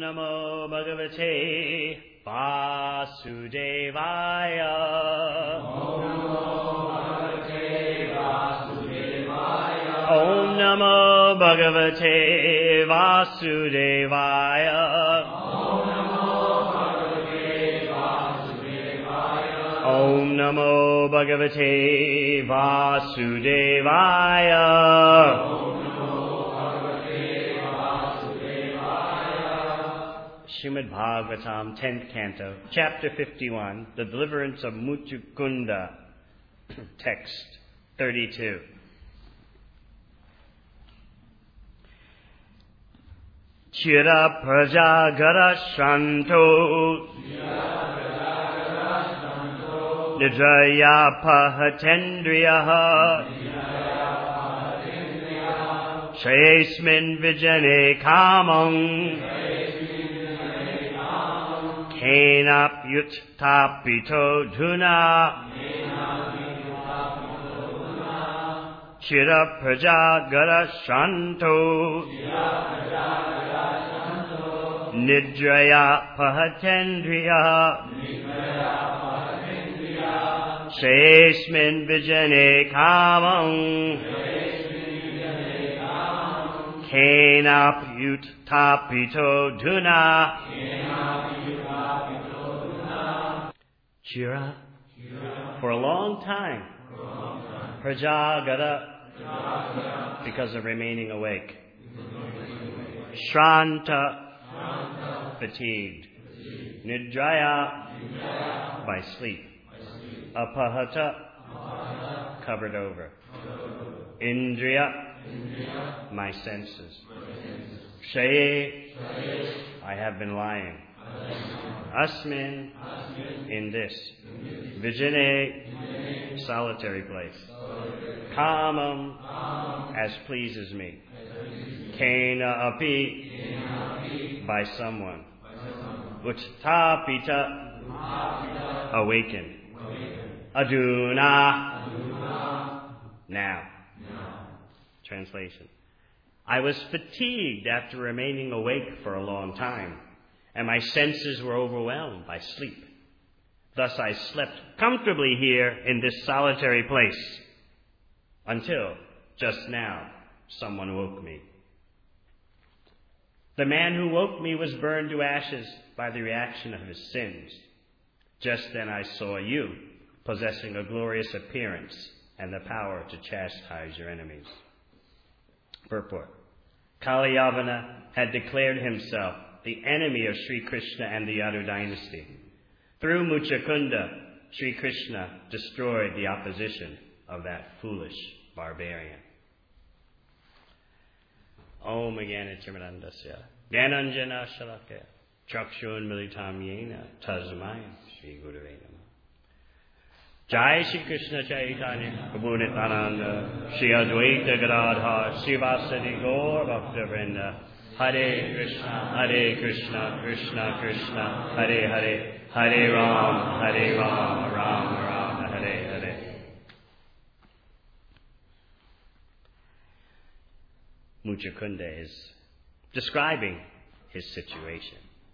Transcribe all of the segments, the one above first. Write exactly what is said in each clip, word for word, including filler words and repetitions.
Namo Bhagavate Vasudevaya. Om Namo Bhagavate Vasudevaya. Om Namo Bhagavate Vasudevaya. Om Namo Bhagavate Vasudevaya. Om Namo Bhagavate Vasudevaya. Srimad Bhagavatam, tenth Canto, Chapter fifty-one, The Deliverance of Muchukunda, Text thirty-two. Chira Prajagara Shanto Nidraya Pahatendriyaha Shayesmin Vijane Kamam Kenap Tapito Dhuna Chira Prajagara Shanto Nidraya Pahatendriya Shesmin Vijane Kamam Kenap Tapito Dhuna Chira, for a long time, Prajagata, because of remaining awake. Shranta, fatigued. Nidraya, by sleep. Apahata, covered over. Indriya, my senses. Shaye, I have been lying. Asmin, in this. Vijane, solitary place. Kamam, as pleases me. Kena api, by someone. Uttapita, awaken. Aduna, now. Translation. I was fatigued after remaining awake for a long time, and my senses were overwhelmed by sleep. Thus I slept comfortably here in this solitary place, until just now someone woke me. The man who woke me was burned to ashes by the reaction of his sins. Just then I saw you, possessing a glorious appearance and the power to chastise your enemies. Purport. Kalyavana had declared himself the enemy of Sri Krishna and the Yadu dynasty. Through Muchukunda, Sri Krishna destroyed the opposition of that foolish barbarian. Om Jnana Timirandasya Jnananjana Shalakya Chakshun Militam Yena Tasmai Shri Gurave Namah. Jai Shri Krishna Chaitanya Prabhu Nityananda Shri Advaita Gadadhar Srivasadi Gaur Bhakta Vrinda Hare Krishna Hare Krishna Krishna Krishna Hare Hare Hare Ram Hare Ram Ram Ram Hare Hare. Muchukunda is describing his situation.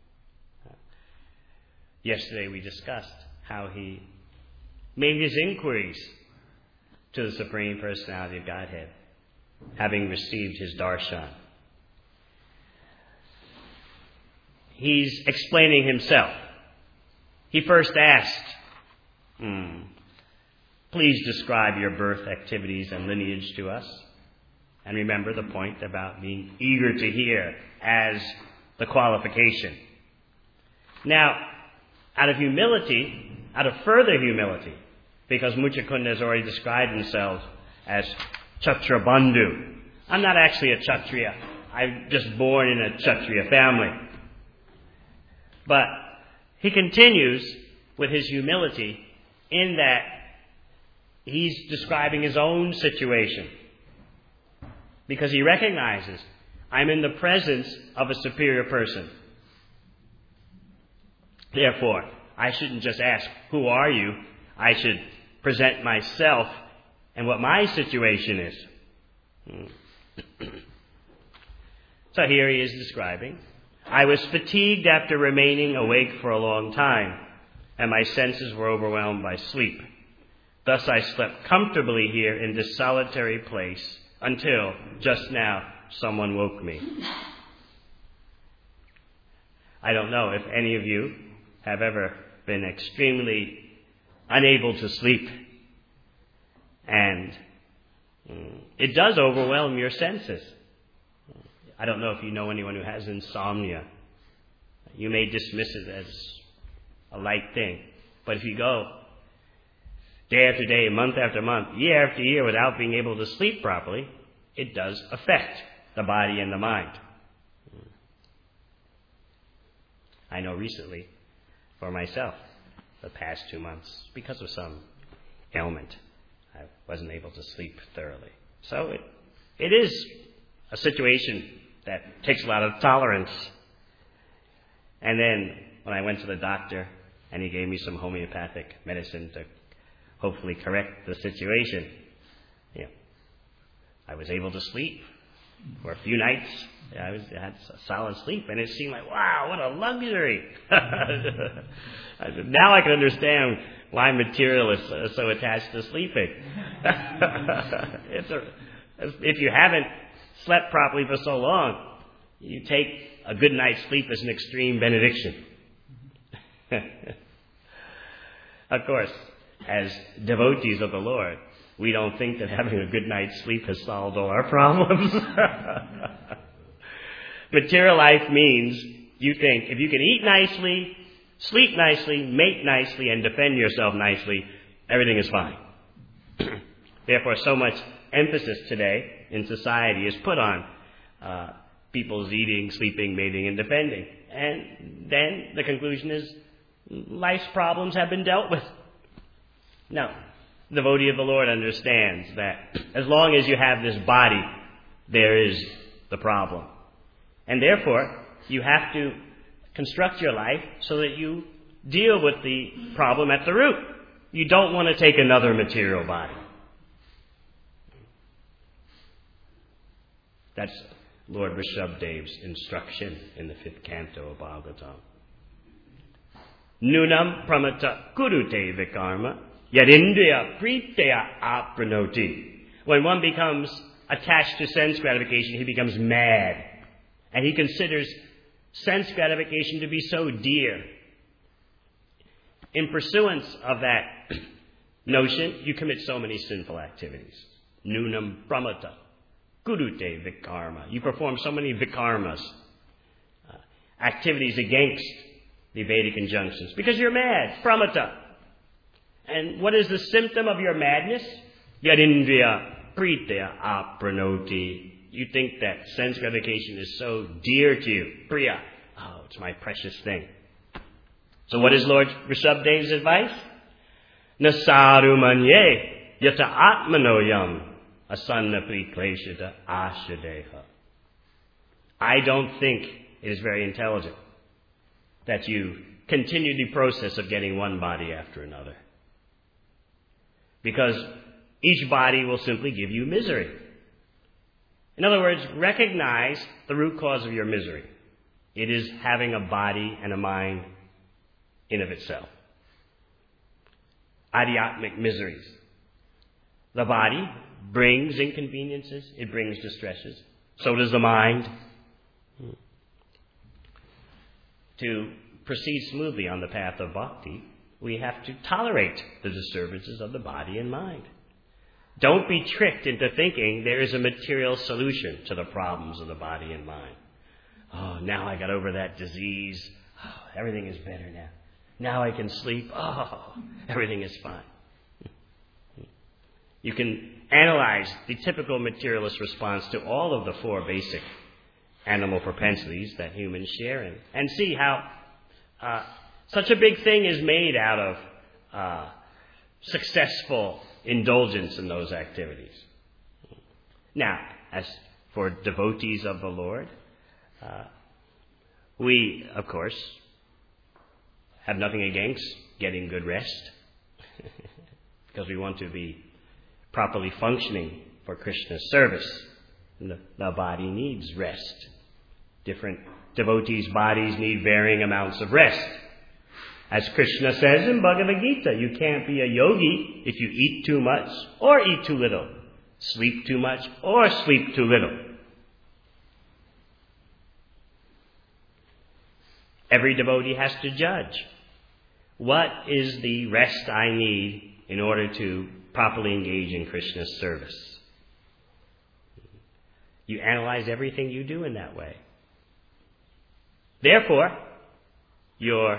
Yesterday we discussed how he made his inquiries to the Supreme Personality of Godhead, having received his darshan. He's explaining himself. He first asked, hmm, please describe your birth activities and lineage to us. And remember the point about being eager to hear as the qualification. Now, out of humility, out of further humility, because Muchukunda has already described himself as Kshatrabandhu. I'm not actually a Kshatriya. I'm just born in a Kshatriya family. But he continues with his humility in that he's describing his own situation. Because he recognizes, I'm in the presence of a superior person. Therefore, I shouldn't just ask, who are you? I should present myself and what my situation is. So here he is describing, I was fatigued after remaining awake for a long time, and my senses were overwhelmed by sleep. Thus I slept comfortably here in this solitary place until, just now, someone woke me. I don't know if any of you have ever been extremely unable to sleep. And mm, it does overwhelm your senses. I don't know if you know anyone who has insomnia. You may dismiss it as a light thing. But if you go day after day, month after month, year after year without being able to sleep properly, it does affect the body and the mind. I know recently, for myself, the past two months, because of some ailment, I wasn't able to sleep thoroughly. So it, it is a situation that takes a lot of tolerance. And then when I went to the doctor and he gave me some homeopathic medicine to hopefully correct the situation, you know, I was able to sleep for a few nights. I, was, I had a solid sleep, and it seemed like, wow, what a luxury. Now I can understand why materialists are so attached to sleeping. It's a, if you haven't slept properly for so long, you take a good night's sleep as an extreme benediction. Of course, as devotees of the Lord, we don't think that having a good night's sleep has solved all our problems. Material life means you think if you can eat nicely, sleep nicely, mate nicely, and defend yourself nicely, everything is fine. Therefore, so much emphasis today in society is put on uh, people's eating, sleeping, mating, and defending. And then the conclusion is life's problems have been dealt with. Now, the devotee of the Lord understands that as long as you have this body, there is the problem. And therefore, you have to construct your life so that you deal with the problem at the root. You don't want to take another material body. That's Lord Rishabhadev's instruction in the fifth canto of Bhagavatam. Nunam pramata kurute vikarma yadindriya priteya apranoti. When one becomes attached to sense gratification, he becomes mad. And he considers sense gratification to be so dear. In pursuance of that notion, you commit so many sinful activities. Nunam pramata kurute vikarma. You perform so many vikarmas, uh, activities against the Vedic injunctions, because you're mad, pramata. And what is the symptom of your madness? Yadindriya priteya apranoti. You think that sense gratification is so dear to you. Priya. Oh, it's my precious thing. So what is Lord Rishabhadev's advice? Nasaru manye yata atmanoyam asanna prikleshita ashadeha. I don't think it is very intelligent that you continue the process of getting one body after another. Because each body will simply give you misery. In other words, recognize the root cause of your misery. It is having a body and a mind in of itself. Adhyatmic miseries. The body brings inconveniences. It brings distresses. So does the mind. To proceed smoothly on the path of bhakti, we have to tolerate the disturbances of the body and mind. Don't be tricked into thinking there is a material solution to the problems of the body and mind. Oh, now I got over that disease. Oh, everything is better now. Now I can sleep. Oh, everything is fine. You can analyze the typical materialist response to all of the four basic animal propensities that humans share in, and see how uh, such a big thing is made out of uh, successful indulgence in those activities. Now, as for devotees of the Lord, uh, we, of course, have nothing against getting good rest because we want to be properly functioning for Krishna's service. And the, the body needs rest. Different devotees' bodies need varying amounts of rest. As Krishna says in Bhagavad Gita, you can't be a yogi if you eat too much or eat too little, sleep too much or sleep too little. Every devotee has to judge. What is the rest I need in order to properly engage in Krishna's service? You analyze everything you do in that way. Therefore, your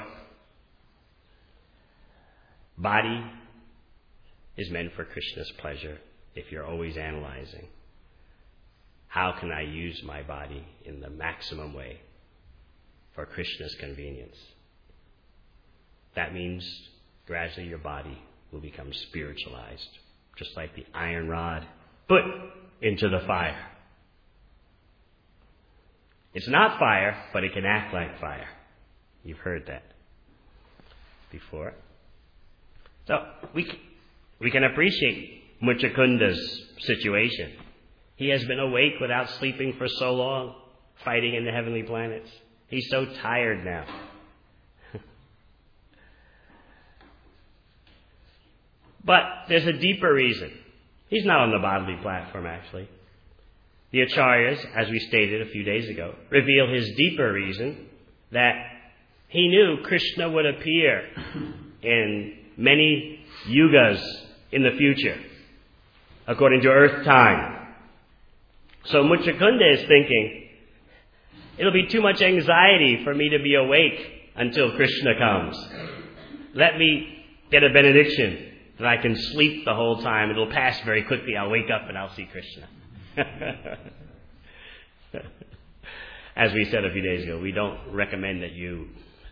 body is meant for Krishna's pleasure if you're always analyzing. How can I use my body in the maximum way for Krishna's convenience? That means gradually your body will become spiritualized, just like the iron rod put into the fire. It's not fire, but it can act like fire. You've heard that before. So we we can appreciate Muchakunda's situation. He has been awake without sleeping for so long, fighting in the heavenly planets. He's so tired now. But there's a deeper reason. He's not on the bodily platform, actually. The Acharyas, as we stated a few days ago, reveal his deeper reason, that he knew Krishna would appear in many yugas in the future, according to earth time. So Muchakunda is thinking, it'll be too much anxiety for me to be awake until Krishna comes. Let me get a benediction that I can sleep the whole time. It'll pass very quickly. I'll wake up and I'll see Krishna. As we said a few days ago, we don't recommend that you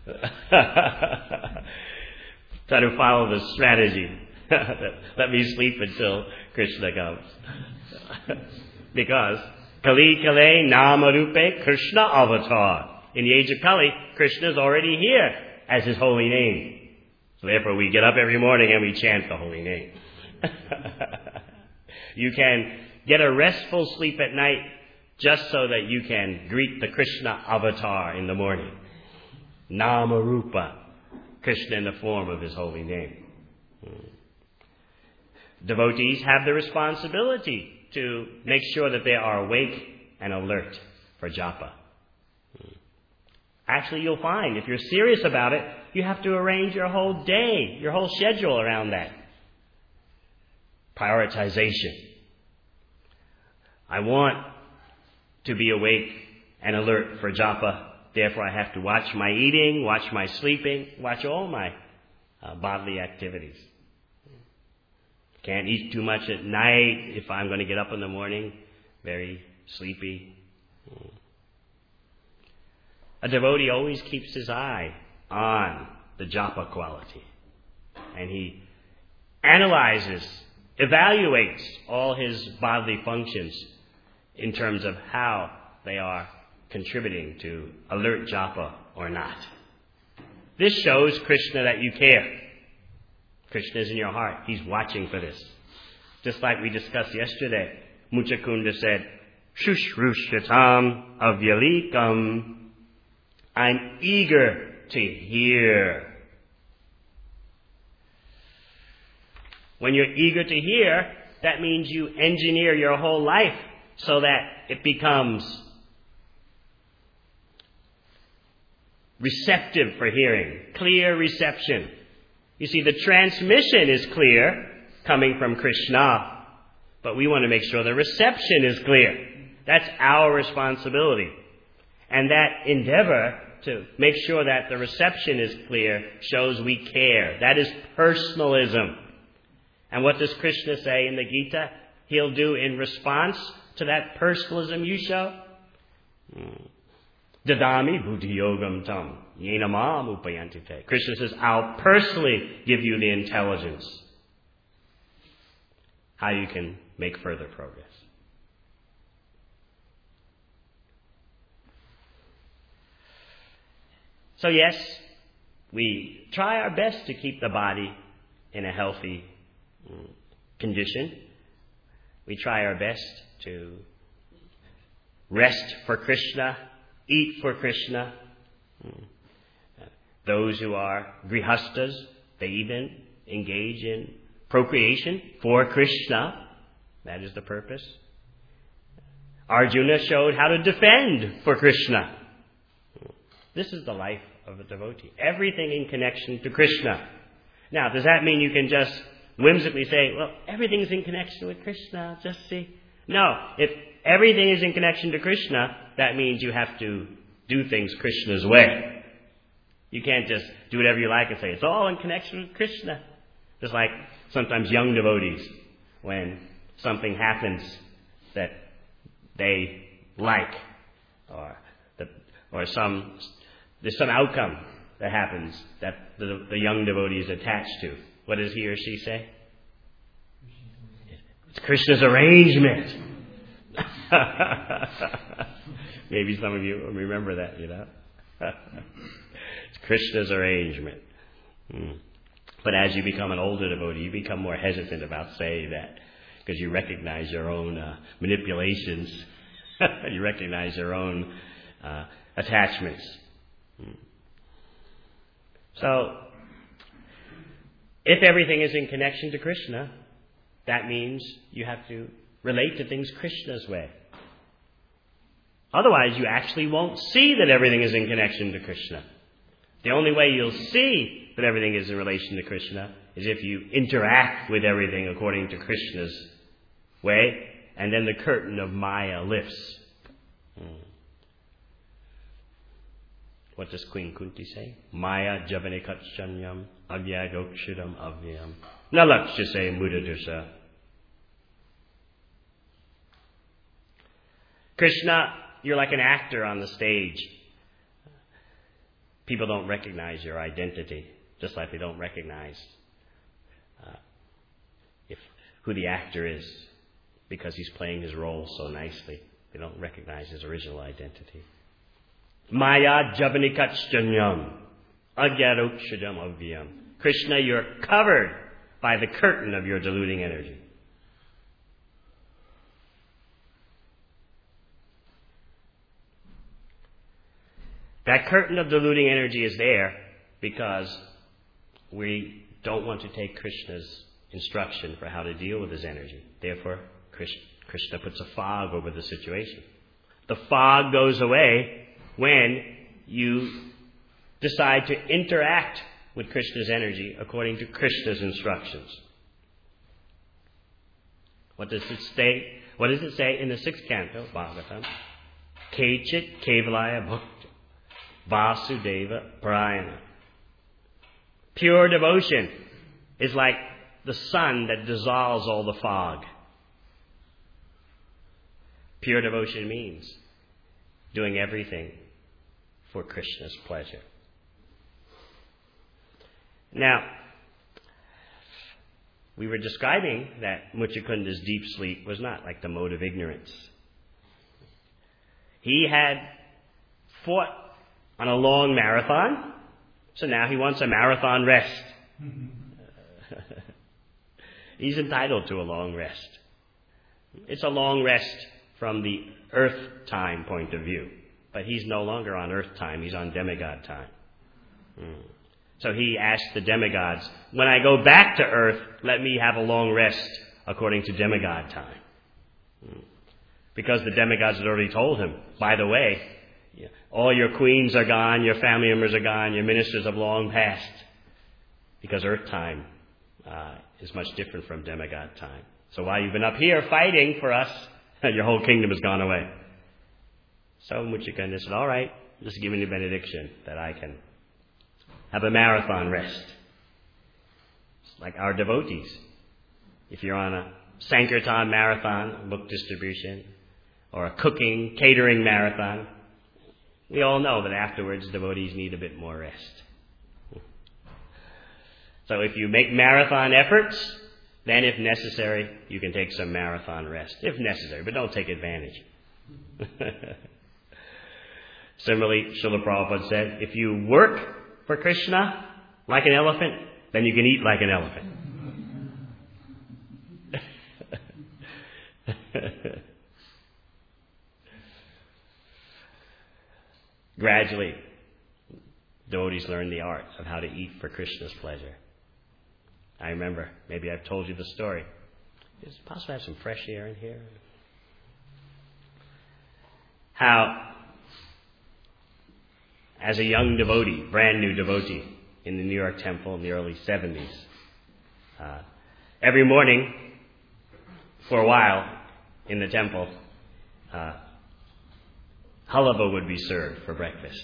try to follow the strategy. Let me sleep until Krishna comes. Because Kali Kale Namarupe Krishna Avatar. In the age of Kali, Krishna is already here as his holy name. So therefore we get up every morning and we chant the holy name. You can get a restful sleep at night just so that you can greet the Krishna avatar in the morning. Namarupa, Krishna in the form of his holy name. Devotees have the responsibility to make sure that they are awake and alert for japa. Actually, you'll find, if you're serious about it, you have to arrange your whole day, your whole schedule around that. Prioritization. I want to be awake and alert for japa. Therefore, I have to watch my eating, watch my sleeping, watch all my uh, bodily activities. Can't eat too much at night if I'm going to get up in the morning very sleepy. A devotee always keeps his eye on the japa quality. And he analyzes, evaluates all his bodily functions in terms of how they are contributing to alert japa or not. This shows Krishna that you care. Krishna is in your heart. He's watching for this. Just like we discussed yesterday, Muchakunda said, Shushrushyatam avyalikam. I'm eager to hear. When you're eager to hear, that means you engineer your whole life so that it becomes receptive for hearing, clear reception. You see, the transmission is clear, coming from Krishna, but we want to make sure the reception is clear. That's our responsibility. And that endeavor to make sure that the reception is clear shows we care. That is personalism. And what does Krishna say in the Gita he'll do in response to that personalism you show? Dadami buddhi yogam tam yena mam upayantite. Krishna says, I'll personally give you the intelligence how you can make further progress. So yes, we try our best to keep the body in a healthy condition. We try our best to rest for Krishna eat for Krishna. Those who are grihastas, they even engage in procreation for Krishna. That is the purpose. Arjuna showed how to defend for Krishna. This is the life of a devotee. Everything in connection to Krishna. Now, does that mean you can just whimsically say, well, everything's in connection with Krishna, just see? No. If everything is in connection to Krishna, that means you have to do things Krishna's way. You can't just do whatever you like and say, it's all in connection with Krishna. Just like sometimes young devotees, when something happens that they like, or the, or some there's some outcome that happens that the, the young devotee is attached to. What does he or she say? It's Krishna's arrangement. Maybe some of you remember that, you know. It's Krishna's arrangement. Hmm. But as you become an older devotee, you become more hesitant about saying that, because you recognize your own uh, manipulations. You recognize your own uh, attachments. Hmm. So, if everything is in connection to Krishna, that means you have to relate to things Krishna's way. Otherwise, you actually won't see that everything is in connection to Krishna. The only way you'll see that everything is in relation to Krishna is if you interact with everything according to Krishna's way, and then the curtain of Maya lifts. Hmm. What does Queen Kunti say? Maya javane kachanyam avyagokshidam avyam nalakshase mudadusha. Krishna, you're like an actor on the stage. People don't recognize your identity, just like they don't recognize uh, if who the actor is, because he's playing his role so nicely. They don't recognize his original identity. Maya javanikachanyam agyarokshadam avyam. Krishna, you're covered by the curtain of your deluding energy. That curtain of deluding energy is there because we don't want to take Krishna's instruction for how to deal with his energy. Therefore, Krishna puts a fog over the situation. The fog goes away when you decide to interact with Krishna's energy according to Krishna's instructions. What does it say? What does it say in the sixth canto, Bhagavatam? Kechit kevalaya bhakta Vasudeva Parayana. Pure devotion is like the sun that dissolves all the fog. Pure devotion means doing everything for Krishna's pleasure. Now, we were describing that Muchakunda's deep sleep was not like the mode of ignorance. He had fought on a long marathon, so now he wants a marathon rest. He's entitled to a long rest. It's a long rest from the earth time point of view, but he's no longer on earth time, he's on demigod time. Mm. So he asked the demigods, when I go back to earth, let me have a long rest according to demigod time. Mm. Because the demigods had already told him, by the way, all your queens are gone, your family members are gone, your ministers have long passed. Because earth time uh, is much different from demigod time. So while you've been up here fighting for us, your whole kingdom has gone away. So Muchikanda said, all right, just give me the benediction that I can have a marathon rest. It's like our devotees. If you're on a Sankirtan marathon, book distribution, or a cooking, catering marathon, we all know that afterwards devotees need a bit more rest. So if you make marathon efforts, then if necessary, you can take some marathon rest. If necessary, but don't take advantage. Similarly, Srila Prabhupada said, if you work for Krishna like an elephant, then you can eat like an elephant. Gradually, devotees learned the art of how to eat for Krishna's pleasure. I remember, maybe I've told you the story. Is it possible to have some fresh air in here? How, as a young devotee, brand new devotee, in the New York Temple in the early seventies, uh, every morning, for a while, in the temple, uh, halava would be served for breakfast.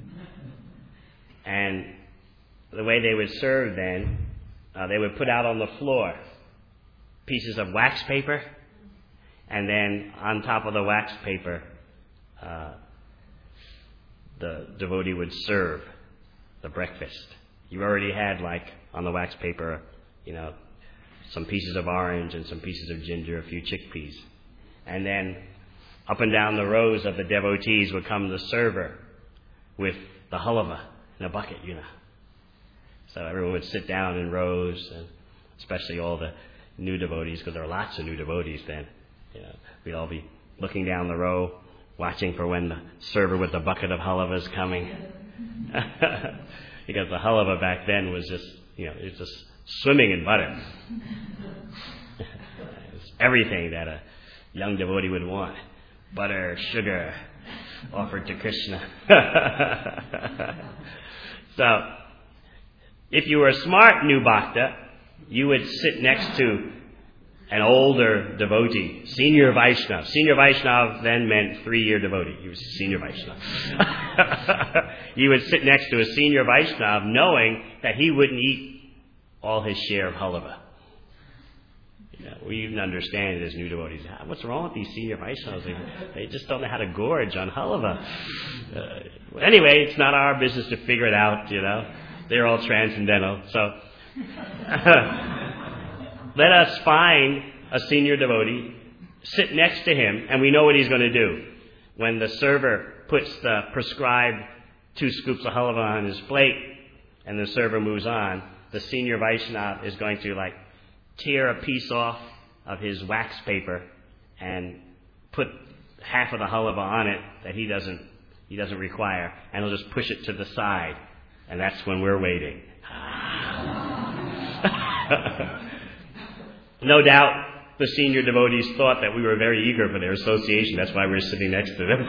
And the way they would serve then, uh, they would put out on the floor pieces of wax paper, and then on top of the wax paper, uh, the devotee would serve the breakfast. You already had, like, on the wax paper, you know, some pieces of orange and some pieces of ginger, a few chickpeas. And then up and down the rows of the devotees would come the server with the halava in a bucket, you know. So everyone would sit down in rows, and especially all the new devotees, because there were lots of new devotees then. You know, we'd all be looking down the row, watching for when the server with the bucket of halava is coming. Because the halava back then was just, you know, it was just swimming in butter. It was everything that a young devotee would want. Butter, sugar, offered to Krishna. So, if you were a smart new bhakta, you would sit next to an older devotee, senior Vaishnava. Senior Vaishnava then meant three-year devotee. He was a senior Vaishnava. You would sit next to a senior Vaishnava knowing that he wouldn't eat all his share of halava. You know, we even understand it as new devotees. What's wrong with these senior Vaishnavas? They, they just don't know how to gorge on halava. Uh, anyway, it's not our business to figure it out, you know. They're all transcendental. So, let us find a senior devotee, sit next to him, and we know what he's going to do. When the server puts the prescribed two scoops of halava on his plate, and the server moves on, the senior Vaishnava is going to, like, tear a piece off of his wax paper and put half of the halava on it that he doesn't he doesn't require, and he'll just push it to the side, and that's when we're waiting. No doubt the senior devotees thought that we were very eager for their association. That's why we were sitting next to them.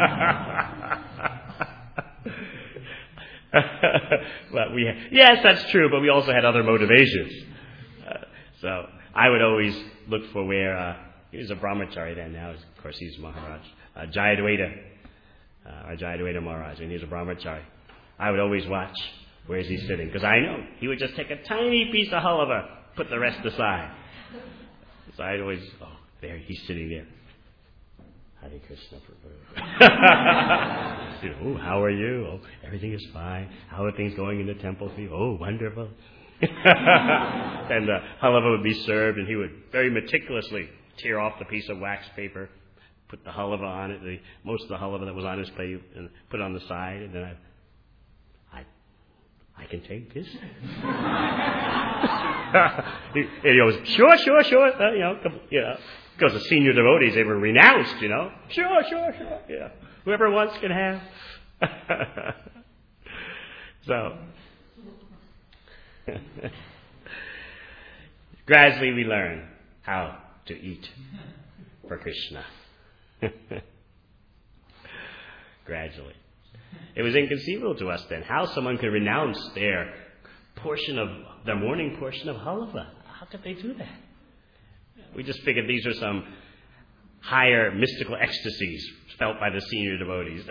But we, yes, that's true, but we also had other motivations. Uh, so I would always look for where, uh, he was a brahmachari then, now of course he's Maharaj, uh, Jayadvaita, uh, or Jayadvaita Maharaj, and he's a brahmachari. I would always watch where is he sitting, because I know he would just take a tiny piece of halava, put the rest aside. So I'd always, oh, there, he's sitting there. Hare Krishna Prabhu. You know, oh, how are you? Oh, everything is fine. How are things going in the temple for you? Oh, wonderful. And the halava would be served, and he would very meticulously tear off the piece of wax paper, put the halava on it, the, most of the halava that was on his plate, and put it on the side, and then I, I, I can take this. he, he goes, sure, sure, sure. Uh, you know, you know, because the senior devotees, they were renounced. You know, sure, sure, sure. Yeah, whoever wants can have. So, gradually we learn how to eat for Krishna. Gradually. It was inconceivable to us then how someone could renounce their portion of, their morning portion of halava. How could they do that? We just figured these are some higher mystical ecstasies felt by the senior devotees.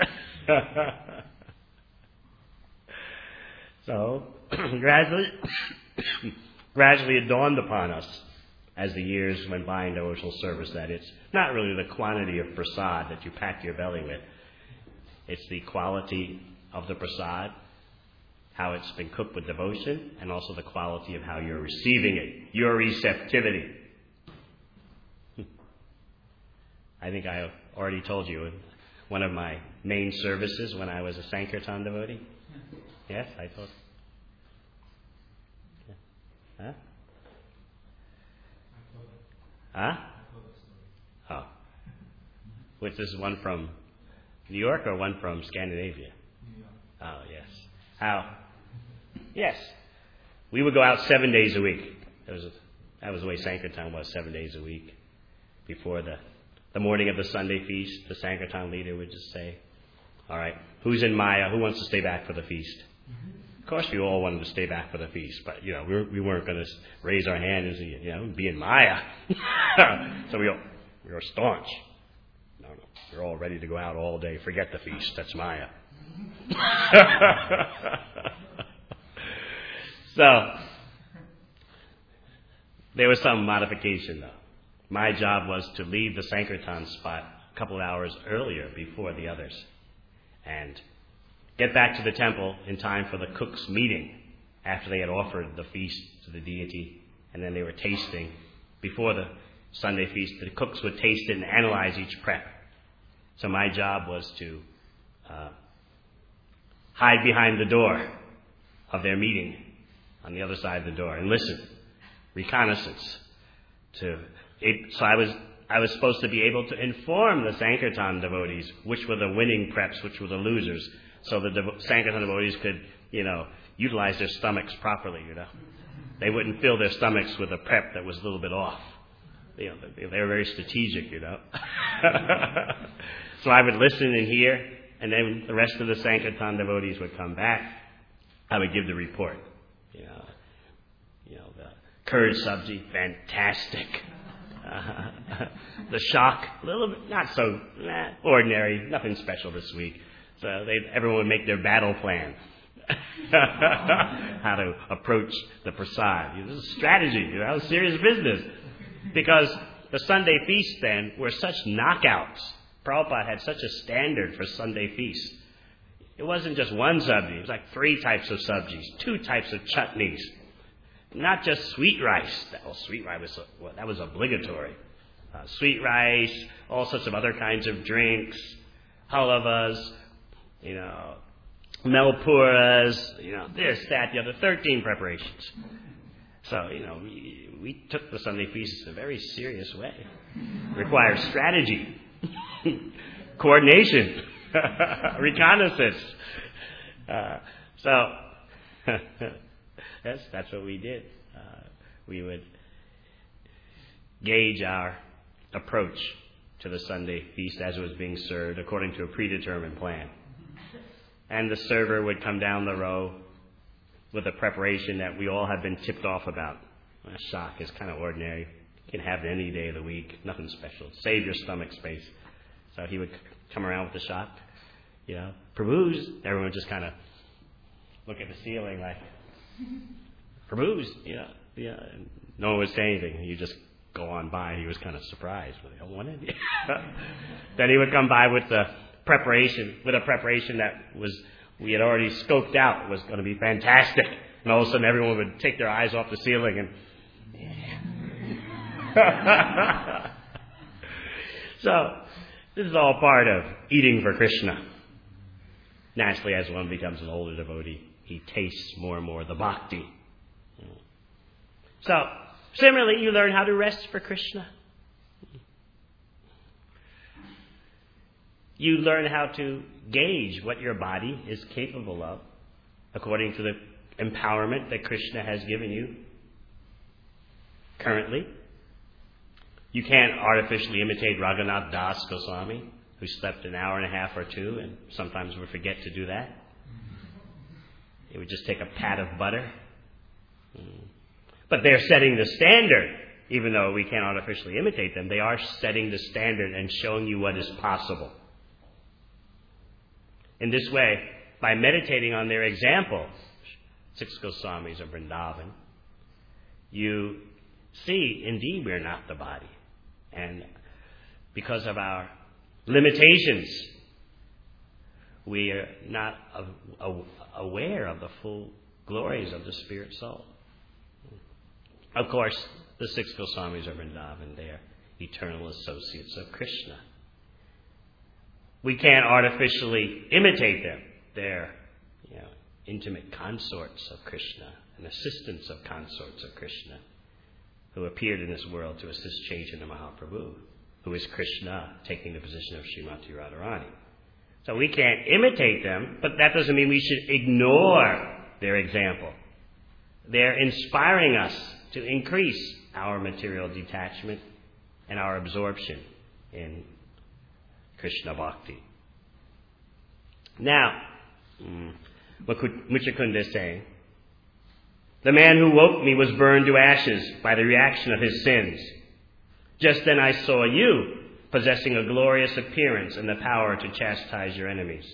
So, gradually, gradually it dawned upon us as the years went by in devotional service that it's not really the quantity of prasad that you pack your belly with. It's the quality of the prasad, how it's been cooked with devotion, and also the quality of how you're receiving it, your receptivity. I think I already told you in one of my main services when I was a Sankirtan devotee. Yes, I told you. Huh? Huh? Oh. Which is one from New York or one from Scandinavia? Oh, yes. How? Yes. We would go out seven days a week. That was, that was the way Sankirtan was, seven days a week. Before the, the morning of the Sunday feast, the Sankirtan leader would just say, all right, who's in Maya? Who wants to stay back for the feast? Of course, we all wanted to stay back for the feast, but, you know, we, were, we weren't going to raise our hand and say, you know, be in Maya. So we, all, we were staunch. No, no, we're all ready to go out all day. Forget the feast. That's Maya. So, there was some modification, though. My job was to leave the Sankirtan spot a couple of hours earlier before the others and get back to the temple in time for the cooks' meeting after they had offered the feast to the deity, and then they were tasting. Before the Sunday feast, the cooks would taste it and analyze each prep. So my job was to uh, hide behind the door of their meeting on the other side of the door and listen, reconnaissance. To it, so I was I was supposed to be able to inform the Sankirtan devotees which were the winning preps, which were the losers, so the devo- Sankirtan devotees could, you know, utilize their stomachs properly. You know, they wouldn't fill their stomachs with a prep that was a little bit off. You know, they, they were very strategic. You know, so I would listen and hear, and then the rest of the Sankirtan devotees would come back. I would give the report. You know, you know the curd sabji, fantastic. Uh, the shock, a little bit, not so nah, ordinary, nothing special this week. So they, everyone would make their battle plan. How to approach the prasad. This is strategy, you know, serious business. Because the Sunday feasts then were such knockouts. Prabhupada had such a standard for Sunday feasts. It wasn't just one sabji. It was like three types of sabjis, two types of chutneys. Not just sweet rice. Well, sweet rice was, well, that was obligatory. Uh, sweet rice, all sorts of other kinds of drinks, halavas, you know, melpuras, you know, this, that, the other, thirteen preparations. So, you know, we, we took the Sunday feasts in a very serious way. It requires strategy, coordination, reconnaissance. Uh, so, Yes, that's what we did. Uh, we would gauge our approach to the Sunday feast as it was being served according to a predetermined plan. And the server would come down the row with a preparation that we all have been tipped off about. A shock is kind of ordinary. You can have it any day of the week. Nothing special. Save your stomach space. So he would come around with the shock. You know, Prabhu's. Everyone would just kind of look at the ceiling like, Prabhu's, yeah, yeah. And no one would say anything. You just go on by. He was kind of surprised. Well, they don't want it. Then he would come by with the preparation, with a preparation that was we had already scoped out was going to be fantastic. And all of a sudden, everyone would take their eyes off the ceiling and. Yeah. So this is all part of eating for Krishna. Naturally, as one becomes an older devotee, he tastes more and more the bhakti. So, similarly, you learn how to rest for Krishna. You learn how to gauge what your body is capable of according to the empowerment that Krishna has given you currently. You can't artificially imitate Raghunath Das Goswami, who slept an hour and a half or two, and sometimes would forget to do that. It would just take a pat of butter. But they're setting the standard. Even though we can't artificially imitate them, they are setting the standard and showing you what is possible. In this way, by meditating on their example, six Goswamis of Vrindavan, you see, indeed, we're not the body. And because of our limitations, we are not aware of the full glories of the spirit soul. Of course, the six Goswamis of Vrindavan, they are eternal associates of Krishna. We can't artificially imitate them. They're, you know, intimate consorts of Krishna and assistants of consorts of Krishna who appeared in this world to assist Chaitanya Mahaprabhu, who is Krishna taking the position of Srimati Radharani. So we can't imitate them, but that doesn't mean we should ignore their example. They're inspiring us to increase our material detachment and our absorption in Krishna Bhakti. Now, what Muchakunda is saying, the man who woke me was burned to ashes by the reaction of his sins. Just then I saw you, possessing a glorious appearance and the power to chastise your enemies.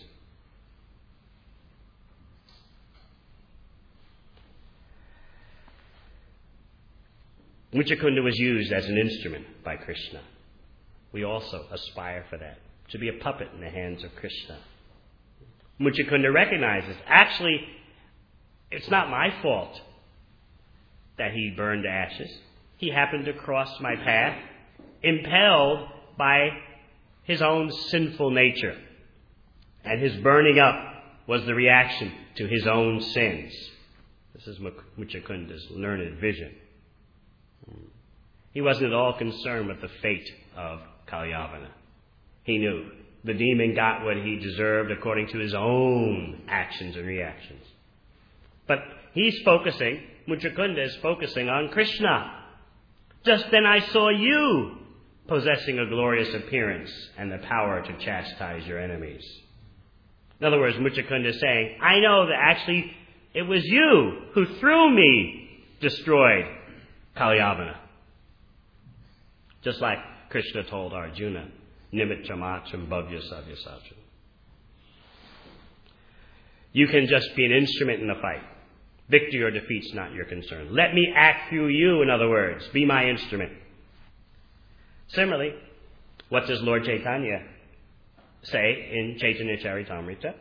Muchakunda was used as an instrument by Krishna. We also aspire for that, to be a puppet in the hands of Krishna. Muchakunda recognizes, actually, it's not my fault that he burned to ashes. He happened to cross my path, impelled by his own sinful nature. And his burning up was the reaction to his own sins. This is Muchakunda's learned vision. He wasn't at all concerned with the fate of Kalyavana. He knew the demon got what he deserved according to his own actions and reactions. But he's focusing, Muchakunda is focusing on Krishna. Just then I saw you possessing a glorious appearance and the power to chastise your enemies. In other words, Muchakunda is saying, I know that actually it was you who through me destroyed Kalyavana. Just like Krishna told Arjuna, Nimitta matram bhavya savyasatra. You can just be an instrument in the fight. Victory or defeat's not your concern. Let me act through you, in other words. Be my instrument. Similarly, what does Lord Chaitanya say in Chaitanya Charitamrita?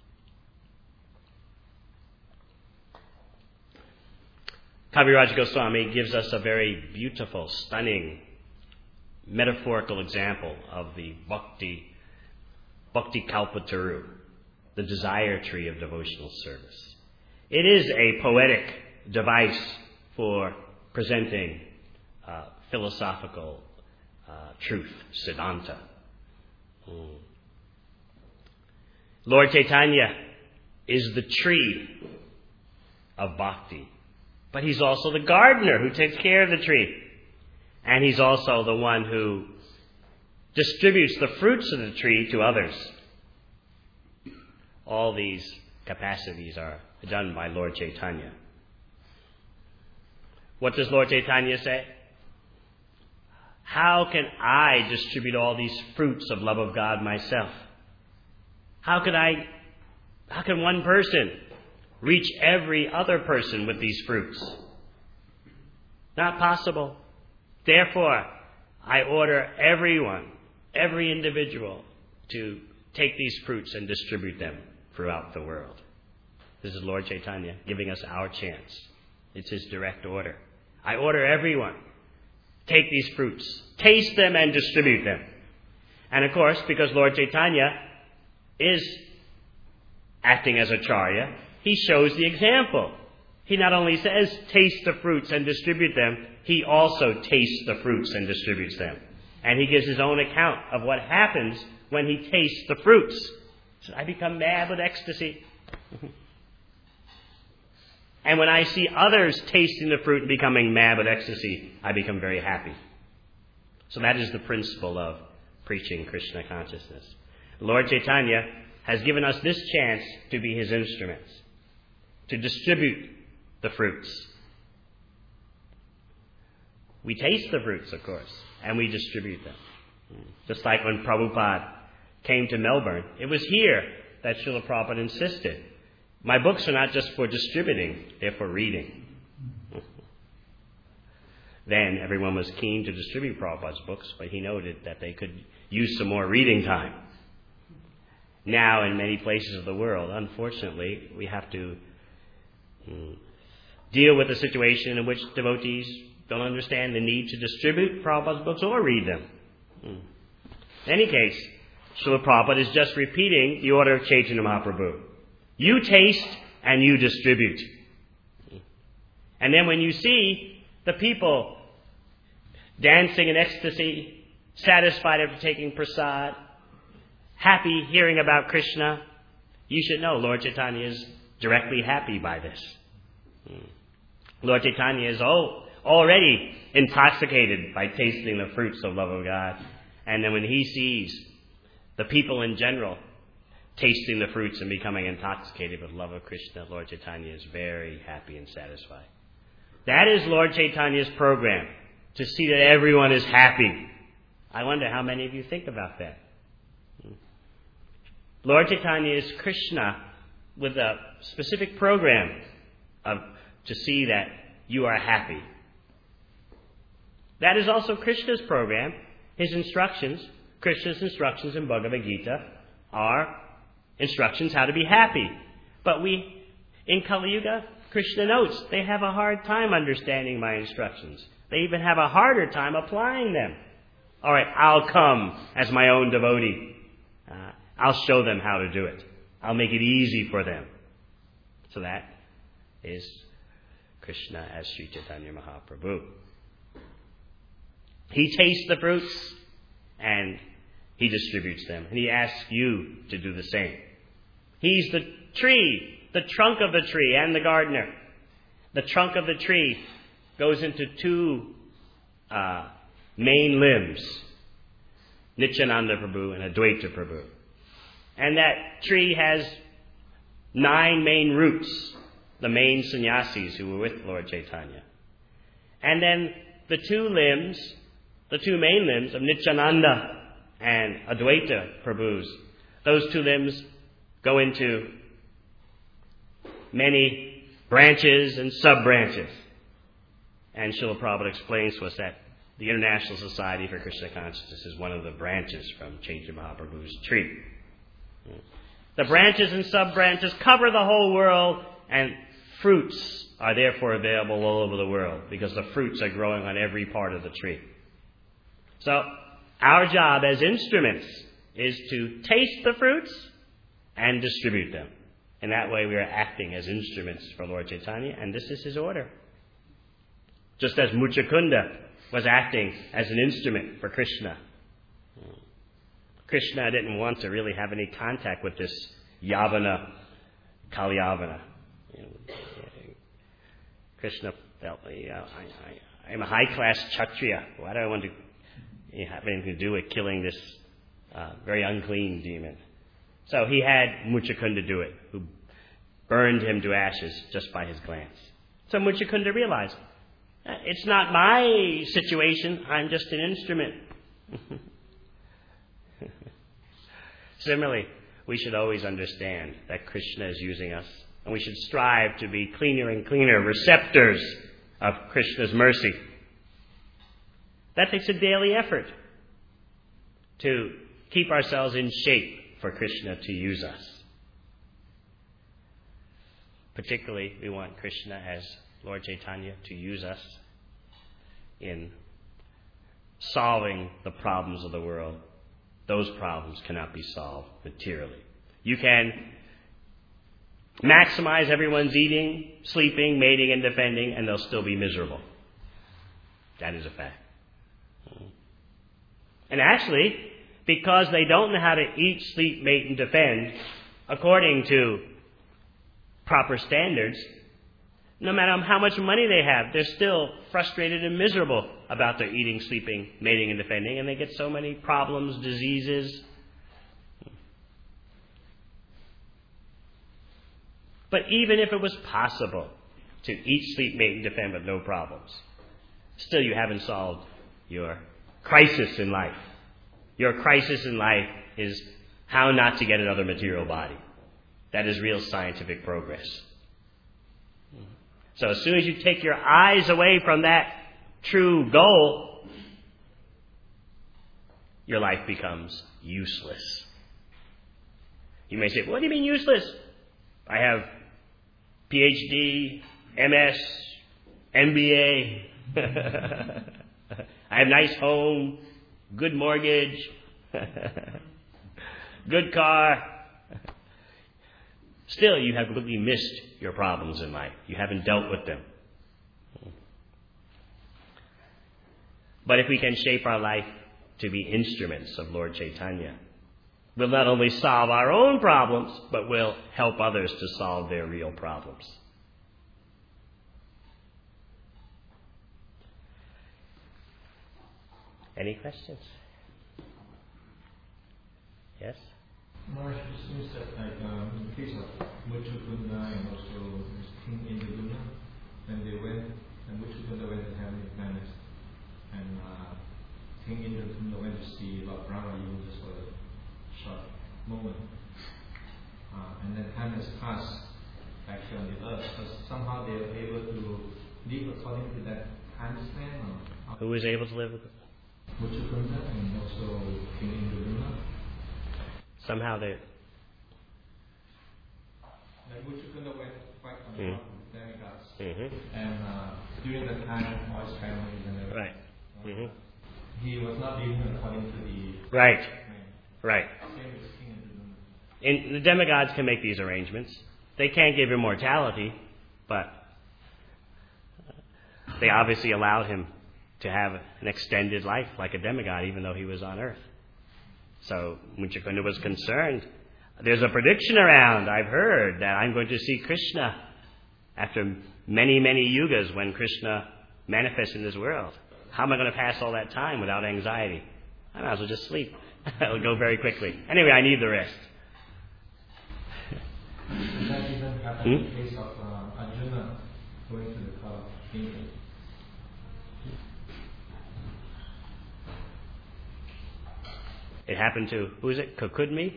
Kaviraj Goswami gives us a very beautiful, stunning, metaphorical example of the Bhakti, Bhakti Kalpataru, the desire tree of devotional service. It is a poetic device for presenting uh, philosophical uh, truth, Siddhanta. Mm. Lord Chaitanya is the tree of bhakti, but he's also the gardener who takes care of the tree. And he's also the one who distributes the fruits of the tree to others. All these capacities are done by Lord Chaitanya. What does Lord Chaitanya say? How can I distribute all these fruits of love of God myself? How can I, how can one person reach every other person with these fruits? Not possible. Therefore, I order everyone, every individual, to take these fruits and distribute them throughout the world. This is Lord Chaitanya giving us our chance. It's his direct order. I order everyone, take these fruits, taste them and distribute them. And of course, because Lord Chaitanya is acting as Acharya, he shows the example. He not only says, taste the fruits and distribute them, he also tastes the fruits and distributes them. And he gives his own account of what happens when he tastes the fruits. So I become mad with ecstasy. And when I see others tasting the fruit and becoming mad with ecstasy, I become very happy. So that is the principle of preaching Krishna consciousness. Lord Chaitanya has given us this chance to be his instruments, to distribute the fruits. We taste the fruits, of course, and we distribute them. Just like when Prabhupada came to Melbourne, it was here that Srila Prabhupada insisted, my books are not just for distributing, they're for reading. Then everyone was keen to distribute Prabhupada's books, but he noted that they could use some more reading time. Now, in many places of the world, unfortunately, we have to mm, deal with a situation in which devotees don't understand the need to distribute Prabhupada's books or read them. Mm. In any case, Srila Prabhupada is just repeating the order of Chaitanya Mahaprabhu. You taste and you distribute. And then when you see the people dancing in ecstasy, satisfied after taking prasad, happy hearing about Krishna, you should know Lord Chaitanya is directly happy by this. Lord Chaitanya is all, already intoxicated by tasting the fruits of love of God. And then when he sees the people in general tasting the fruits and becoming intoxicated with love of Krishna, Lord Chaitanya is very happy and satisfied. That is Lord Chaitanya's program, to see that everyone is happy. I wonder how many of you think about that. Lord Chaitanya is Krishna with a specific program of, to see that you are happy. That is also Krishna's program. His instructions, Krishna's instructions in Bhagavad Gita are instructions how to be happy. But we, in Kali Yuga, Krishna notes, they have a hard time understanding my instructions. They even have a harder time applying them. All right, I'll come as my own devotee. Uh, I'll show them how to do it. I'll make it easy for them. So that is Krishna as Sri Chaitanya Mahaprabhu. He tastes the fruits and he distributes them. And he asks you to do the same. He's the tree, the trunk of the tree and the gardener. The trunk of the tree goes into two uh, main limbs, Nityananda Prabhu and Advaita Prabhu. And that tree has nine main roots, the main sannyasis who were with Lord Chaitanya. And then the two limbs, the two main limbs of Nityananda and Advaita Prabhus, those two limbs go into many branches and sub-branches. And Srila Prabhupada explains to us that the International Society for Krishna Consciousness is one of the branches from Chaitanya Mahaprabhu's tree. The branches and sub-branches cover the whole world, and fruits are therefore available all over the world because the fruits are growing on every part of the tree. So our job as instruments is to taste the fruits and distribute them. In that way we are acting as instruments for Lord Chaitanya, and this is his order. Just as Muchakunda was acting as an instrument for Krishna. Krishna didn't want to really have any contact with this Yavana, Kalyavana. You know, Krishna felt, you know, I, I, I'm a high-class Kshatriya. Why do I want to you know, have anything to do with killing this uh, very unclean demon? So he had Muchakunda do it, who burned him to ashes just by his glance. So Muchakunda realized, it's not my situation, I'm just an instrument. Similarly, we should always understand that Krishna is using us, and we should strive to be cleaner and cleaner receptors of Krishna's mercy. That takes a daily effort to keep ourselves in shape for Krishna to use us. Particularly, we want Krishna as Lord Chaitanya to use us in solving the problems of the world. Those problems cannot be solved materially. You can maximize everyone's eating, sleeping, mating, and defending, and they'll still be miserable. That is a fact. And actually, because they don't know how to eat, sleep, mate, and defend according to proper standards, no matter how much money they have, they're still frustrated and miserable about their eating, sleeping, mating, and defending, and they get so many problems, diseases. But even if it was possible to eat, sleep, mate, and defend with no problems, still you haven't solved your crisis in life. Your crisis in life is how not to get another material body. That is real scientific progress. So as soon as you take your eyes away from that true goal, your life becomes useless. You may say, what do you mean useless? I have P H D, M S, M B A. I have a nice home, good mortgage, good car. Still, you have completely missed your problems in life. You haven't dealt with them. But if we can shape our life to be instruments of Lord Chaitanya, will not only solve our own problems, but will help others to solve their real problems. Any questions? Yes? Maharaj, it seems that like um, in the case of Muchukunda and also King Indradumna, when they went, and Muchukunda went to heavenly planets, and uh, King Indradumna went to see Lord Brahma even just for a short moment. Uh, and then time has passed back here on the earth, but somehow they are able to live according to that time span. Or Who was able to live with it? Muchukunda and also King Indradumna. Somehow they... Like Muchukunda went quite on Mm. top of demigods. Mm-hmm. And uh, during the time of his families and everything, Right. uh, Mm-hmm. he was not living according to the Right. plan. Right. Same with King Indradumna. And the demigods can make these arrangements. They can't give immortality, but they obviously allowed him to have an extended life like a demigod, even though he was on earth. So Muchukunda was concerned. There's a prediction around, I've heard, that I'm going to see Krishna after many, many yugas when Krishna manifests in this world. How am I going to pass all that time without anxiety? I might as well just sleep. It'll go very quickly. Anyway, I need the rest. And that even happened Hmm? in the case of uh, Arjuna going to the cloud kingdom. It happened to, who is it? Kukudmi?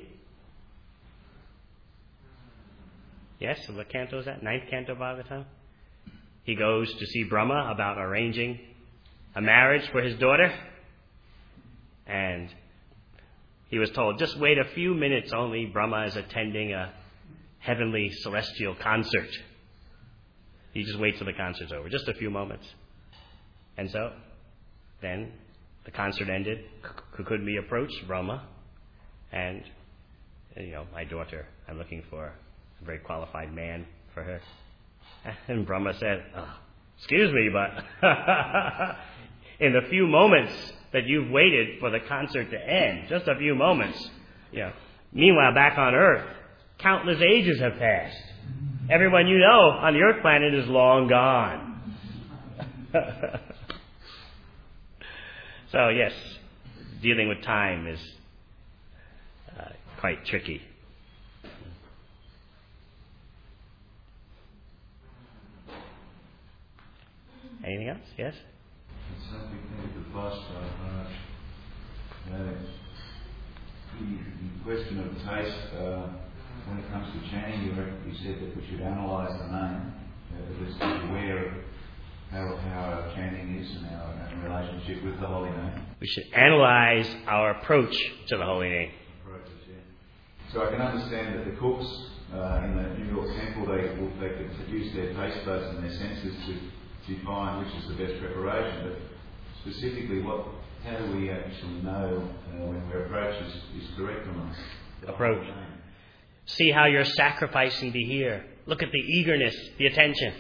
Yes, what canto is that? Ninth canto Bhagavatam? He goes to see Brahma about arranging a marriage for his daughter. And he was told, just wait a few minutes only. Brahma is attending a heavenly celestial concert. He just waits till the concert's over, just a few moments. And so, then the concert ended. Kukudmi approached Brahma, and, you know, my daughter, I'm looking for a very qualified man for her. And Brahma said, oh, excuse me, but in the few moments that you've waited for the concert to end, just a few moments, you know, meanwhile back on earth, countless ages have passed. Everyone you know on the earth planet is long gone. So yes, dealing with time is uh, quite tricky. Anything else? Yes? It's something to the past, uh, uh, the, the question of taste, uh, when it comes to chanting, you, you said that we should analyse the name, uh, just be aware of how, how our chanting is and our, our relationship with the holy name. We should analyze our approach to the holy name. Approaches, yeah. So I can understand that the cooks uh, in the New York temple, they, they could use their taste buds and their senses to define which is the best preparation, but specifically, what, how do we actually know uh, when our approach is, is correct or not? Approach. See how you're sacrificing to hear. Look at the eagerness, the attention.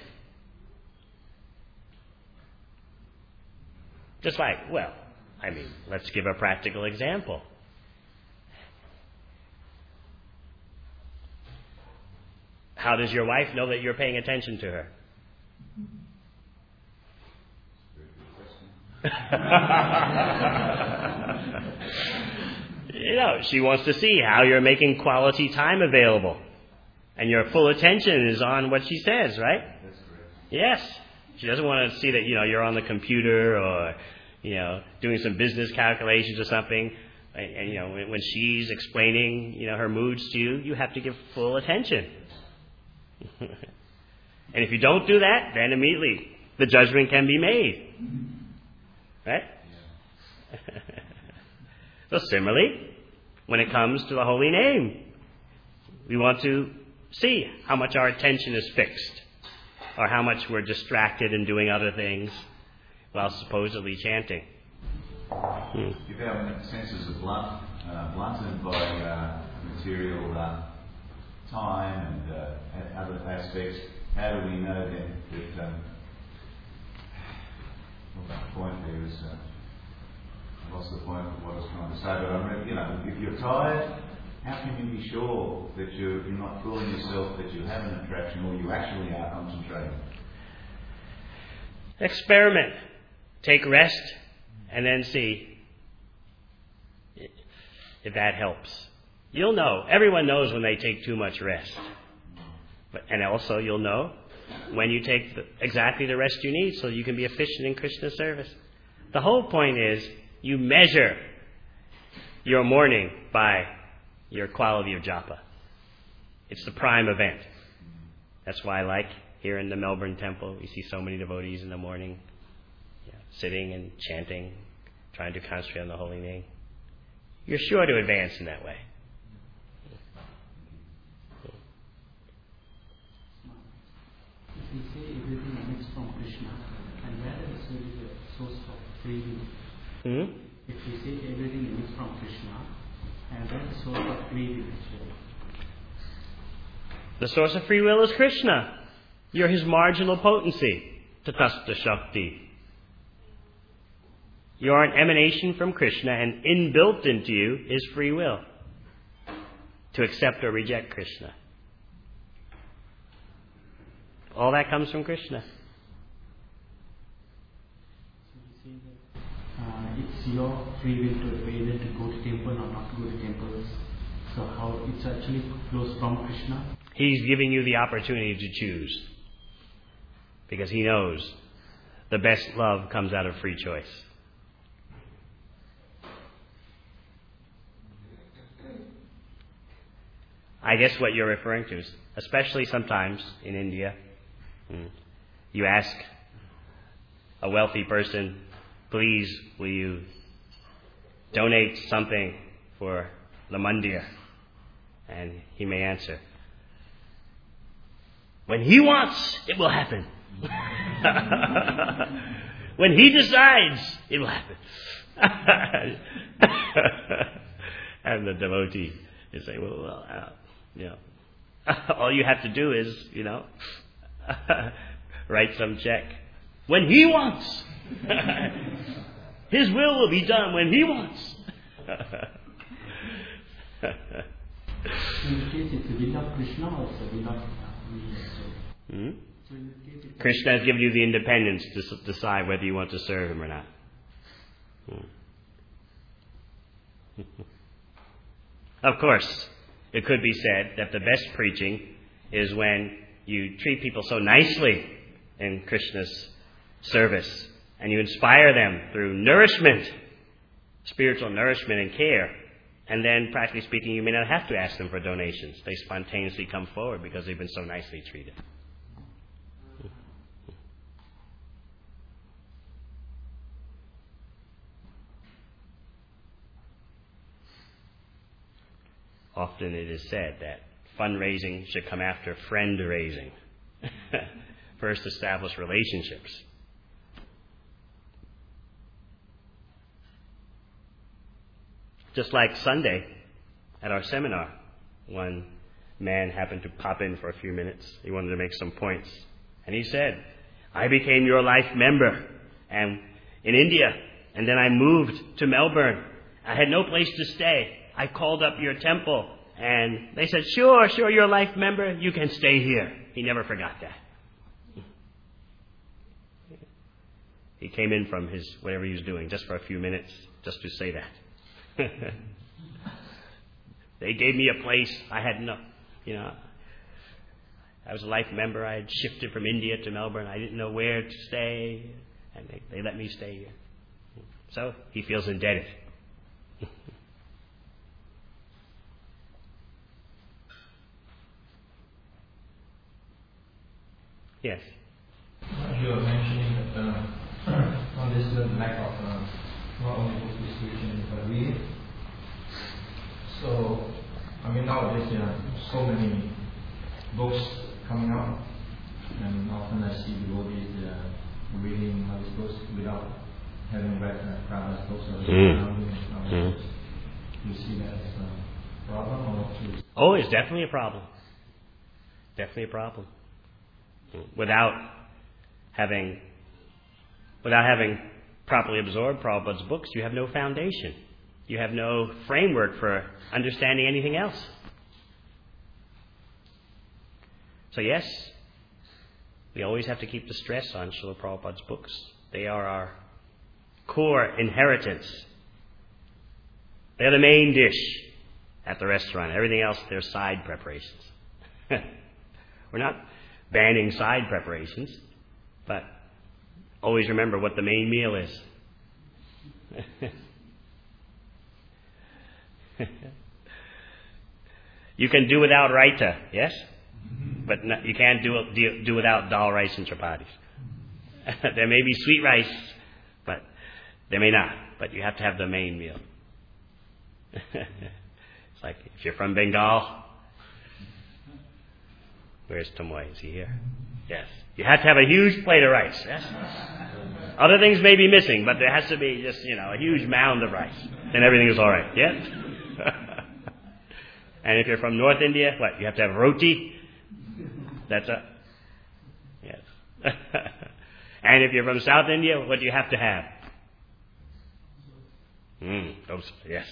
Just like, well, I mean, let's give a practical example. How does your wife know that you're paying attention to her? You know, she wants to see how you're making quality time available. And your full attention is on what she says, right? That's correct. Yes. She doesn't want to see that, you know, you're on the computer or, you know, doing some business calculations or something. And, and you know, when, when she's explaining, you know, her moods to you, you have to give full attention. And if you don't do that, then immediately the judgment can be made. Right? Yeah. So similarly, when it comes to the holy name, we want to see how much our attention is fixed, or how much we're distracted and doing other things while supposedly chanting. Hmm. If our senses are blunt, uh, blunted by uh, material uh, time and uh, other aspects, how do we know then that um, well, the point there is uh, I lost the point of what I was trying to say, but I mean, you know, if you're tired how can you be sure that you're, you're not fooling yourself, that you have an attraction, or you actually are concentrating? Experiment. Take rest and then see if that helps. You'll know. Everyone knows when they take too much rest. But, and also you'll know when you take the, exactly the rest you need so you can be efficient in Krishna service. The whole point is you measure your morning by your quality of japa. It's the prime event. That's why I like here in the Melbourne temple, we see so many devotees in the morning, you know, sitting and chanting, trying to concentrate on the holy name. You're sure to advance in that way. If we say everything emanates from Krishna, and where is the source of free will? Hmm? If we say everything emanates from Krishna, and where is the source of free will actually? The source of free will is Krishna. You're his marginal potency, tatastha shakti. You're an emanation from Krishna, and inbuilt into you is free will to accept or reject Krishna. All that comes from Krishna. So we say that uh, it's your free will to either to go to temple or not to go to temples. So how it actually flows from Krishna? He's giving you the opportunity to choose. Because he knows the best love comes out of free choice. I guess what you're referring to is, especially sometimes in India, you ask a wealthy person, please, will you donate something for the mandir? And he may answer, when he wants, it will happen. When he decides, it will happen. And the devotee is saying, well, well uh, you know, all you have to do is, you know, write some check. When he wants. His will will be done when he wants. In this case, it's the will of Krishna or it's the will of me. Hmm? So in this case, it's Krishna has given you the independence to s- decide whether you want to serve him or not. Hmm. Of course, it could be said that the best preaching is when you treat people so nicely in Krishna's service and you inspire them through nourishment, spiritual nourishment and care. And then, practically speaking, you may not have to ask them for donations. They spontaneously come forward because they've been so nicely treated. Often it is said that fundraising should come after friend raising. First, establish relationships. Just like Sunday at our seminar, one man happened to pop in for a few minutes. He wanted to make some points. And he said, I became your life member and in India, and then I moved to Melbourne. I had no place to stay. I called up your temple, and they said, sure, sure, you're a life member. You can stay here. He never forgot that. He came in from his whatever he was doing just for a few minutes, just to say that. They gave me a place. I had no, you know, I was a life member. I had shifted from India to Melbourne. I didn't know where to stay, and they, they let me stay here. So he feels indebted. Yes. You were mentioning that uh, on this uh, lack of uh, not only book distribution but reading. So, I mean nowadays there are so many books coming out, and often I see devotees uh, reading all these books without having read uh, Prabhupada's books or Mm. mm. Do you see that as a problem or to? Oh, it's definitely a problem. Definitely a problem. Without having, without having properly absorbed Prabhupada's books, you have no foundation. you have no framework for understanding anything else. So yes, we always have to keep the stress on Srila Prabhupada's books. They are our core inheritance. They're the main dish at the restaurant. Everything else, they're side preparations. We're not banning side preparations, but always remember what the main meal is. You can do without raita, yes? But no, you can't do, do, do without dal, rice, and chapatis. There may be sweet rice, but there may not. But you have to have the main meal. It's like if you're from Bengal, where's Tomoy? Is he here? Yes. You have to have a huge plate of rice. Yes? Other things may be missing, but there has to be just, you know, a huge mound of rice. Then everything is all right. Yes? And if you're from North India, what? You have to have roti. That's a... Yes. And if you're from South India, what do you have to have? Mm, those, yes.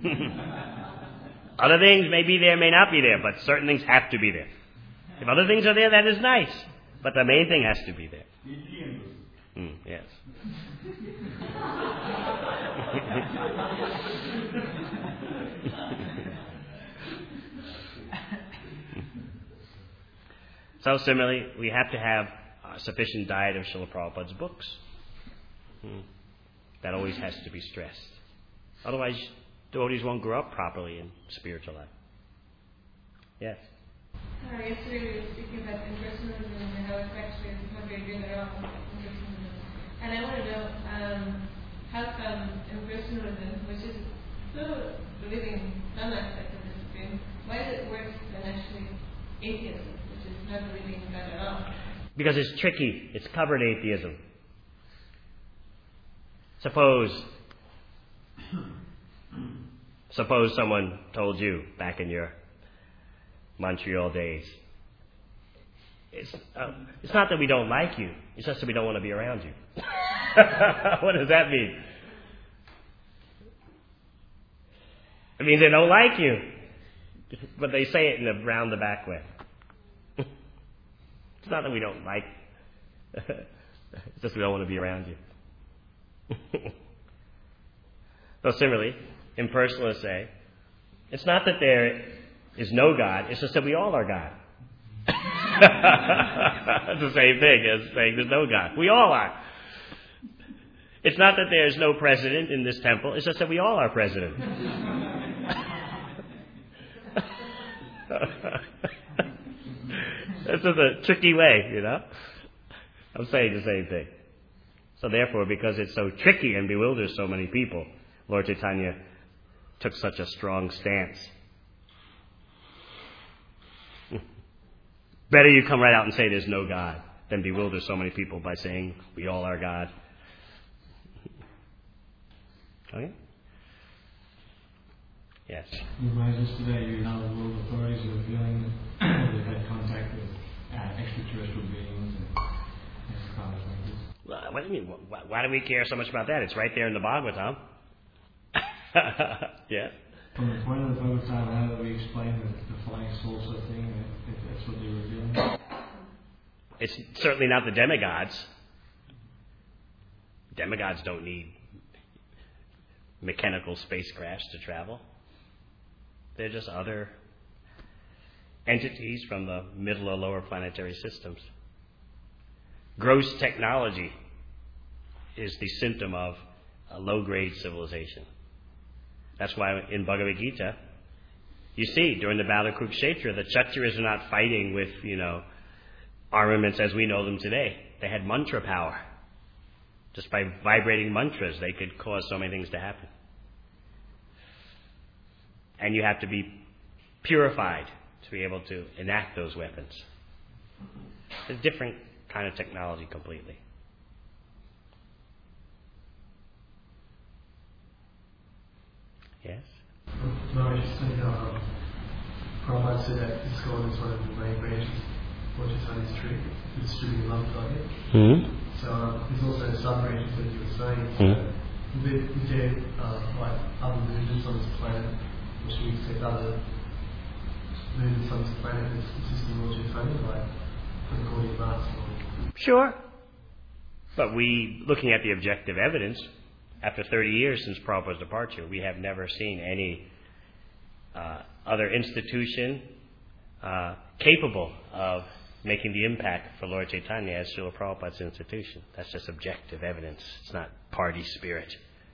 Other things may be there, may not be there, but certain things have to be there. If other things are there, that is nice. But the main thing has to be there. Mm, yes. So similarly, we have to have a sufficient diet of Srila Prabhupada's books. Mm. That always has to be stressed. Otherwise, devotees won't grow up properly in spiritual life. Yes? Uh, yesterday we were speaking about impersonalism and how it's actually what we're doing around impersonalism. And I want to know um, how come impersonalism, which is still the living some aspect of discipline, why is it worse than actually atheism, which is not believing in God at all? Because it's tricky. It's covered atheism. Suppose, suppose someone told you back in your Montreal days, it's, uh, it's not that we don't like you, it's just that we don't want to be around you. What does that mean? It means they don't like you, but they say it in a round-the-back way. It's not that we don't like, it's just we don't want to be around you. So similarly, impersonalists say, it's not that there is no God, it's just that we all are God. That's the same thing as saying there's no God. We all are. It's not that there's no president in this temple, it's just that we all are president. This is a tricky way, you know. I'm saying the same thing. So therefore, because it's so tricky and bewilders so many people, Lord Chaitanya took such a strong stance. Better you come right out and say there's no God than bewilder so many people by saying we all are God. Okay? Yes. Just today, you know, the world authorities are revealing that they've had contact with uh, extraterrestrial beings and this kind of things. Well, what do you mean? Why, why do we care so much about that? It's right there in the Bhagavatam. Yeah. From the point of the Bhagavatam, how do we explain the, the flying saucer thing, if that's what they're revealing? It's certainly not the demigods. Demigods don't need mechanical spacecrafts to travel. They're just other entities from the middle or lower planetary systems. Gross technology is the symptom of a low-grade civilization. That's why in Bhagavad Gita, you see, during the Battle of Kurukshetra, the Kshatriyas are not fighting with, you know, armaments as we know them today. They had mantra power. Just by vibrating mantras, they could cause so many things to happen. And you have to be purified to be able to enact those weapons. It's a different kind of technology completely. Yes? No, I just think uh, Prabhupada said that ISKCON is one of the main branches, which is on his tree, to distribute love target. Mm-hmm. So um, there's also sub branches that you were saying. So Mm-hmm. Is there, is there uh, like other religions on this planet, or should we accept other religions on this planet as consisting more Tony, like the Gaudiya Mass? Sure. But we, looking at the objective evidence, after thirty years since Prabhupada's departure, we have never seen any uh, other institution uh, capable of making the impact for Lord Chaitanya as Srila Prabhupada's institution. That's just objective evidence. It's not party spirit.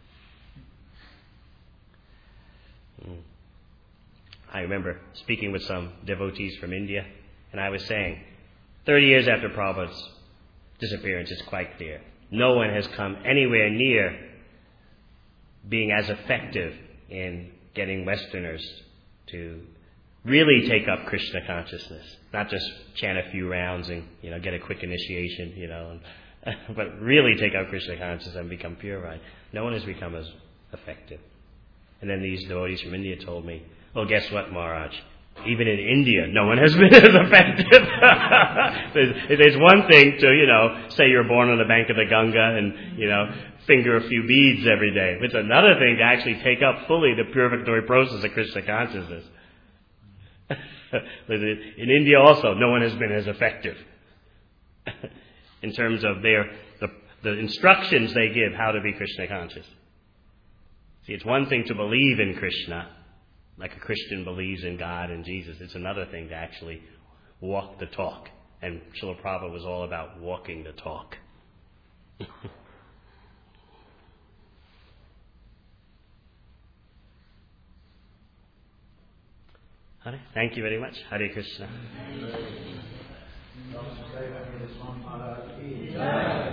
Mm. I remember speaking with some devotees from India, and I was saying, thirty years after Prabhupada's disappearance, it's quite clear. No one has come anywhere near being as effective in getting Westerners to really take up Krishna consciousness, not just chant a few rounds and, you know, get a quick initiation, you know, and, but really take up Krishna consciousness and become purified. No one has become as effective. And then these devotees from India told me, well, guess what, Maharaj? Even in India, no one has been as effective. there's, there's one thing to, you know, say you're born on the bank of the Ganga and, you know, finger a few beads every day. It's another thing to actually take up fully the purificatory process of Krishna consciousness. In India also, no one has been as effective in terms of their the, the instructions they give how to be Krishna conscious. See, it's one thing to believe in Krishna, like a Christian believes in God and Jesus. It's another thing to actually walk the talk. And Srila Prabhupada was all about walking the talk. Hare, thank you very much. Hare Krishna.